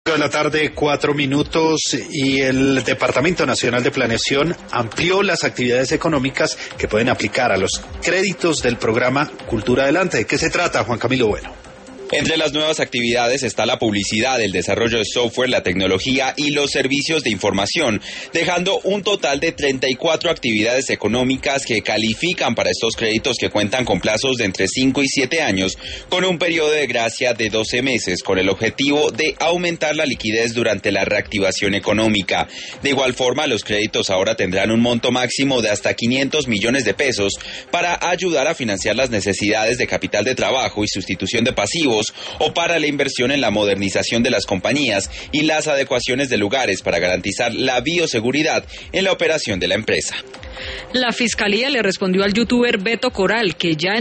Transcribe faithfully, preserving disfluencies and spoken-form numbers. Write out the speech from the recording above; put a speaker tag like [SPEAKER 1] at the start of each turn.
[SPEAKER 1] De la tarde, cuatro minutos, y el Departamento Nacional de Planeación amplió las actividades económicas que pueden aplicar a los créditos del programa Cultura Adelante. ¿De qué se trata, Juan Camilo Bueno?
[SPEAKER 2] Entre las nuevas actividades está la publicidad, el desarrollo de software, la tecnología y los servicios de información, dejando un total de treinta y cuatro actividades económicas que califican para estos créditos que cuentan con plazos de entre cinco y siete años, con un periodo de gracia de doce meses, con el objetivo de aumentar la liquidez durante la reactivación económica. De igual forma, los créditos ahora tendrán un monto máximo de hasta quinientos millones de pesos para ayudar a financiar las necesidades de capital de trabajo y sustitución de pasivos, o para la inversión en la modernización de las compañías y las adecuaciones de lugares para garantizar la bioseguridad en la operación de la empresa.
[SPEAKER 3] La Fiscalía le respondió al youtuber Beto Coral, que ya